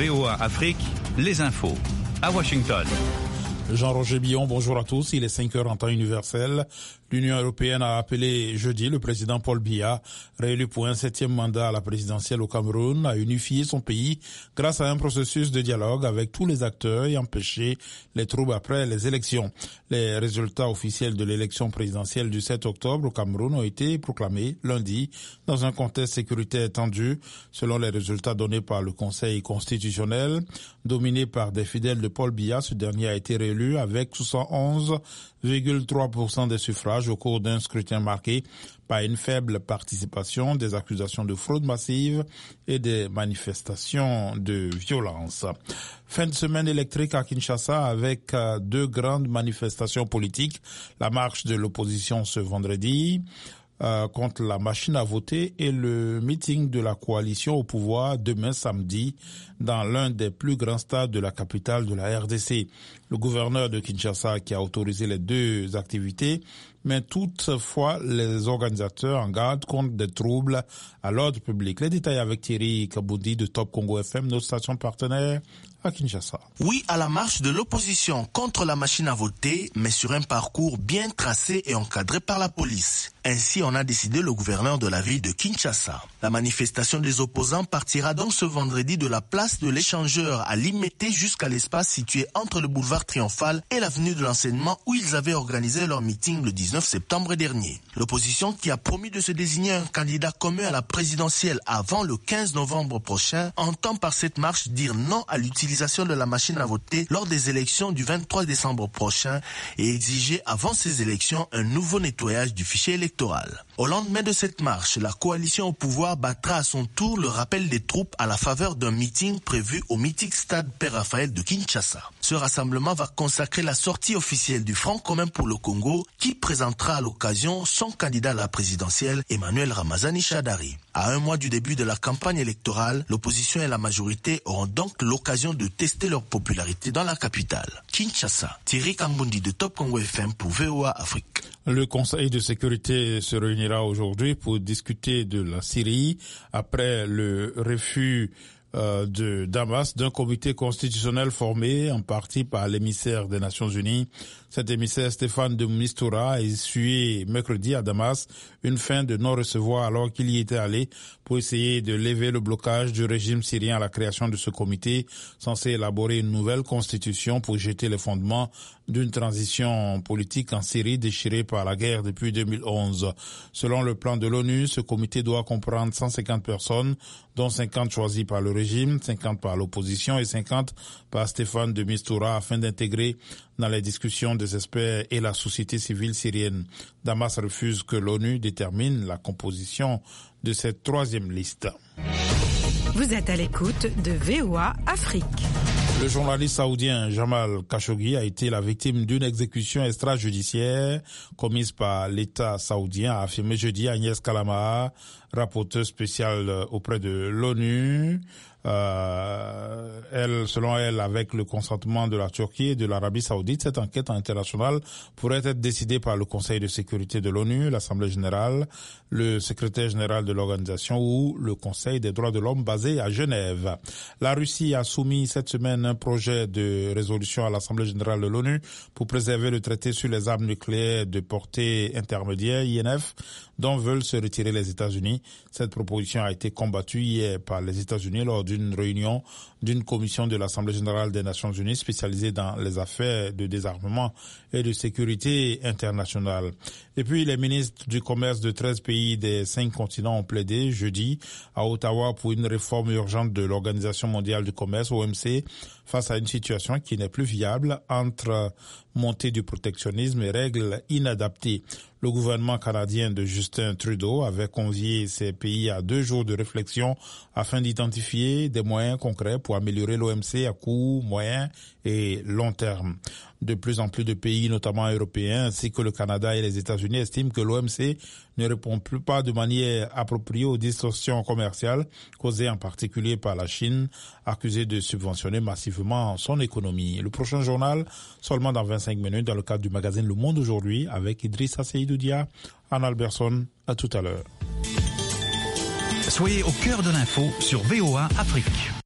VOA Afrique, les infos. À Washington. Jean-Roger Billon, bonjour à tous. Il est 5 heures en temps universel. L'Union européenne a appelé jeudi le président Paul Biya, réélu pour un 7e mandat à la présidentielle au Cameroun, à unifier son pays grâce à un processus de dialogue avec tous les acteurs et empêcher les troubles après les élections. Les résultats officiels de l'élection présidentielle du 7 octobre au Cameroun ont été proclamés lundi dans un contexte sécuritaire tendu. Selon les résultats donnés par le Conseil constitutionnel, dominé par des fidèles de Paul Biya, ce dernier a été réélu avec 71,3% des suffrages au cours d'un scrutin marqué par une faible participation, des accusations de fraude massive et des manifestations de violence. Fin de semaine électrique à Kinshasa avec 2 grandes manifestations politiques. La marche de l'opposition ce vendredi contre la machine à voter et le meeting de la coalition au pouvoir demain samedi dans l'un des plus grands stades de la capitale de la RDC. Le gouverneur de Kinshasa qui a autorisé les 2 activités met toutefois les organisateurs en garde contre des troubles à l'ordre public. Les détails avec Thierry Kaboudi de Top Congo FM, notre station partenaire à Kinshasa. Oui à la marche de l'opposition contre la machine à voter, mais sur un parcours bien tracé et encadré par la police. Ainsi en a décidé le gouverneur de la ville de Kinshasa. La manifestation des opposants partira donc ce vendredi de la place de l'échangeur à Limete jusqu'à l'espace situé entre le boulevard Triomphal et l'avenue de l'Enseignement où ils avaient organisé leur meeting le 19 septembre dernier. L'opposition qui a promis de se désigner un candidat commun à la présidentielle avant le 15 novembre prochain entend par cette marche dire non à l'utilisation de la machine à voter lors des élections du 23 décembre prochain et exiger avant ces élections un nouveau nettoyage du fichier électoral. Au lendemain de cette marche, la coalition au pouvoir battra à son tour le rappel des troupes à la faveur d'un meeting prévu au mythique stade Père Raphaël de Kinshasa. Ce rassemblement va consacrer la sortie officielle du Front commun pour le Congo qui présentera à l'occasion son candidat à la présidentielle, Emmanuel Ramazani Shadari. À un mois du début de la campagne électorale, l'opposition et la majorité auront donc l'occasion de tester leur popularité dans la capitale. Kinshasa, Thierry Kambundi de Top Congo FM pour VOA Afrique. Le Conseil de sécurité se réunira aujourd'hui pour discuter de la Syrie après le refus de Damas d'un comité constitutionnel formé en partie par l'émissaire des Nations Unies. Cet émissaire, Stéphane de Mistura, a essuyé mercredi à Damas une fin de non-recevoir alors qu'il y était allé pour essayer de lever le blocage du régime syrien à la création de ce comité censé élaborer une nouvelle constitution pour jeter les fondements d'une transition politique en Syrie déchirée par la guerre depuis 2011. Selon le plan de l'ONU, ce comité doit comprendre 150 personnes, dont 50 choisies par le régime, 50 par l'opposition et 50 par Stéphane de Mistura afin d'intégrer dans les discussions des experts et la société civile syrienne. Damas refuse que l'ONU détermine la composition de cette 3e liste. Vous êtes à l'écoute de VOA Afrique. Le journaliste saoudien Jamal Khashoggi a été la victime d'une exécution extrajudiciaire commise par l'État saoudien, a affirmé jeudi Agnès Kalama, rapporteuse spéciale auprès de l'ONU. Selon elle, avec le consentement de la Turquie et de l'Arabie Saoudite, cette enquête internationale pourrait être décidée par le Conseil de sécurité de l'ONU, l'Assemblée générale, le secrétaire général de l'organisation ou le Conseil des droits de l'homme basé à Genève. La Russie a soumis cette semaine un projet de résolution à l'Assemblée générale de l'ONU pour préserver le traité sur les armes nucléaires de portée intermédiaire, INF, dont veulent se retirer les États-Unis. Cette proposition a été combattue hier par les États-Unis lors d'une réunion d'une commission de l'Assemblée générale des Nations unies spécialisée dans les affaires de désarmement et de sécurité internationale. Et puis les ministres du commerce de 13 pays des 5 continents ont plaidé jeudi à Ottawa pour une réforme urgente de l'Organisation mondiale du commerce, OMC, face à une situation qui n'est plus viable entre montée du protectionnisme et règles inadaptées. Le gouvernement canadien de Justin Trudeau avait convié ces pays à 2 jours de réflexion afin d'identifier des moyens concrets pour améliorer l'OMC à court, moyen et long terme. De plus en plus de pays, notamment européens, ainsi que le Canada et les États-Unis, estiment que l'OMC ne répond plus pas de manière appropriée aux distorsions commerciales causées en particulier par la Chine, accusée de subventionner massivement son économie. Le prochain journal, seulement dans 25 minutes, dans le cadre du magazine Le Monde aujourd'hui, avec Idrissa Seydoudia, Anne Alberson. À tout à l'heure. Soyez au cœur de l'info sur VOA Afrique.